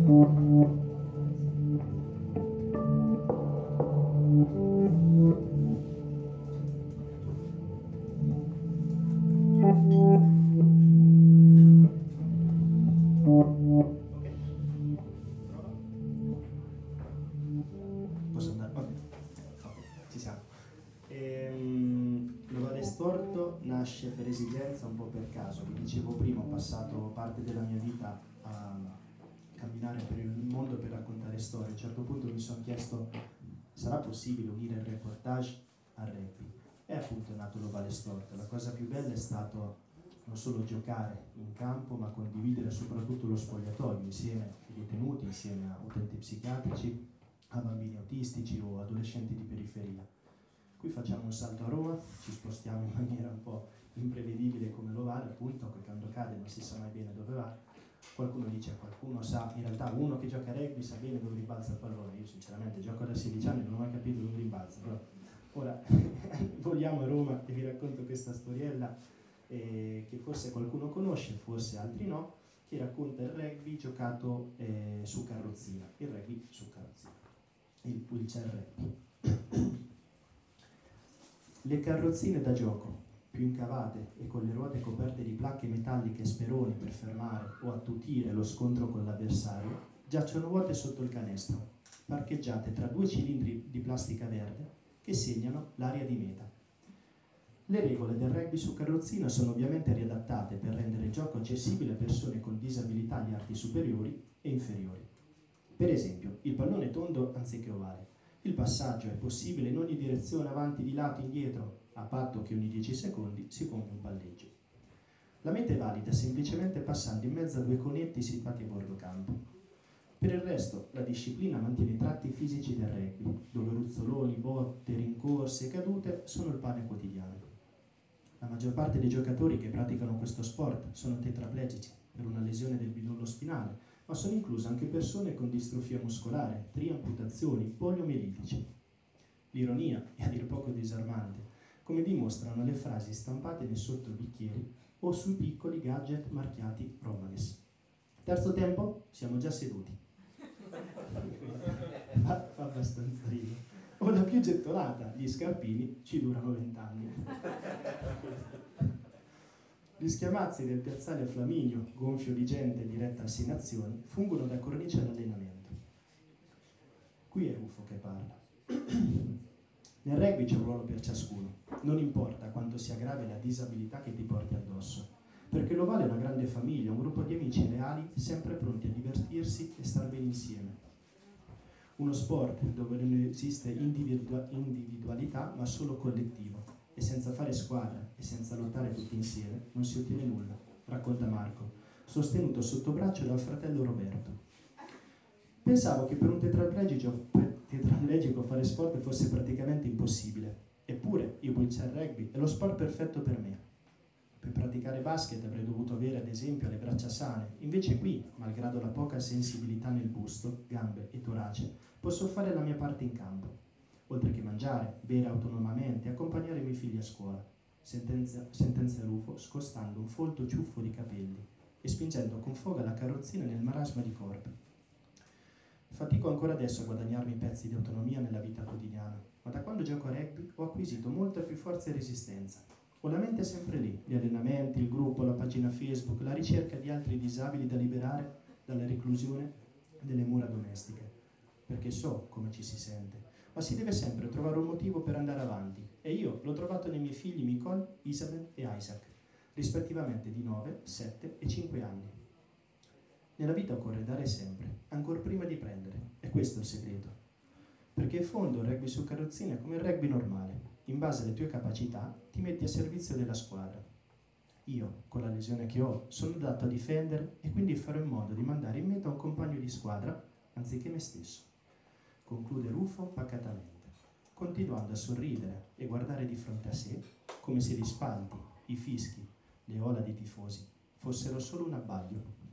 Posso andare? Ok, ci siamo. L'ovale storto nasce per esigenza, un po' per caso. Vi dicevo prima, ho passato parte della mia vita a camminare per il mondo per raccontare storie. A un certo punto mi sono chiesto, sarà possibile unire il reportage al rugby? E appunto è nato l'ovale storto. La cosa più bella è stato non solo giocare in campo, ma condividere soprattutto lo spogliatoio insieme ai detenuti, insieme a utenti psichiatrici, a bambini autistici o adolescenti di periferia. Qui facciamo un salto a Roma, ci spostiamo in maniera un po' imprevedibile come l'ovale, appunto, che quando cade non si sa mai bene dove va. Qualcuno dice, qualcuno sa, in realtà uno che gioca a rugby sa bene dove rimbalza il pallone. Io sinceramente gioco da 16 anni e non ho mai capito dove rimbalza, però ora vogliamo a Roma e vi racconto questa storiella che forse qualcuno conosce, forse altri no, che racconta il rugby giocato su carrozzina, il rugby su carrozzina, il wheelchair rugby. Le carrozzine da gioco, più incavate e con le ruote coperte di placche metalliche e speroni per fermare o attutire lo scontro con l'avversario, giacciono vuote sotto il canestro, parcheggiate tra due cilindri di plastica verde che segnano l'area di meta. Le regole del rugby su carrozzina sono ovviamente riadattate per rendere il gioco accessibile a persone con disabilità di arti superiori e inferiori. Per esempio, il pallone tondo anziché ovale. Il passaggio è possibile in ogni direzione, avanti, di lato, indietro, a patto che ogni 10 secondi si compie un palleggio. La meta è valida semplicemente passando in mezzo a due conetti situati a bordo campo. Per il resto, la disciplina mantiene i tratti fisici del rugby, dove ruzzoloni, botte, rincorse e cadute sono il pane quotidiano. La maggior parte dei giocatori che praticano questo sport sono tetraplegici per una lesione del midollo spinale, ma sono incluse anche persone con distrofia muscolare, triamputazioni, poliomielitici. L'ironia è a dir poco disarmante, come dimostrano le frasi stampate nei sottobicchieri o sui piccoli gadget marchiati Romanes. Terzo tempo? Siamo già seduti. Fa abbastanza ridere. O la più gettonata, gli scarpini ci durano 20 anni. Gli schiamazzi del piazzale Flaminio, gonfio di gente diretta a 6 nazioni, fungono da cornice all'allenamento. Qui è Rufo che parla. Nel rugby c'è un ruolo per ciascuno, non importa quanto sia grave la disabilità che ti porti addosso, perché l'ovale è una grande famiglia, un gruppo di amici leali, sempre pronti a divertirsi e star bene insieme. Uno sport dove non esiste individualità, ma solo collettivo, e senza fare squadra e senza lottare tutti insieme non si ottiene nulla, racconta Marco, sostenuto sotto braccio dal fratello Roberto. Pensavo che per un tetraplegico fare sport fosse praticamente impossibile, eppure il wheelchair rugby è lo sport perfetto per me. Per praticare basket avrei dovuto avere ad esempio le braccia sane, invece qui, malgrado la poca sensibilità nel busto, gambe e torace, posso fare la mia parte in campo, oltre che mangiare, bere autonomamente e accompagnare i miei figli a scuola, sentenzia Rufo scostando un folto ciuffo di capelli e spingendo con foga la carrozzina nel marasma di corpi. Fatico ancora adesso a guadagnarmi pezzi di autonomia nella vita quotidiana, ma da quando gioco a rugby ho acquisito molta più forza e resistenza. Ho la mente sempre lì, gli allenamenti, il gruppo, la pagina Facebook, la ricerca di altri disabili da liberare dalla reclusione delle mura domestiche. Perché so come ci si sente, ma si deve sempre trovare un motivo per andare avanti. E io l'ho trovato nei miei figli Nicole, Isabel e Isaac, rispettivamente di 9, 7 e 5 anni. Nella vita occorre dare sempre, ancor prima di prendere, e questo è il segreto. Perché in fondo il rugby su carrozzina è come il rugby normale. In base alle tue capacità ti metti a servizio della squadra. Io, con la lesione che ho, sono adatto a difendere e quindi farò in modo di mandare in meta un compagno di squadra anziché me stesso. Conclude Rufo pacatamente, continuando a sorridere e guardare di fronte a sé come se gli spalti, i fischi, le ola di tifosi fossero solo un abbaglio.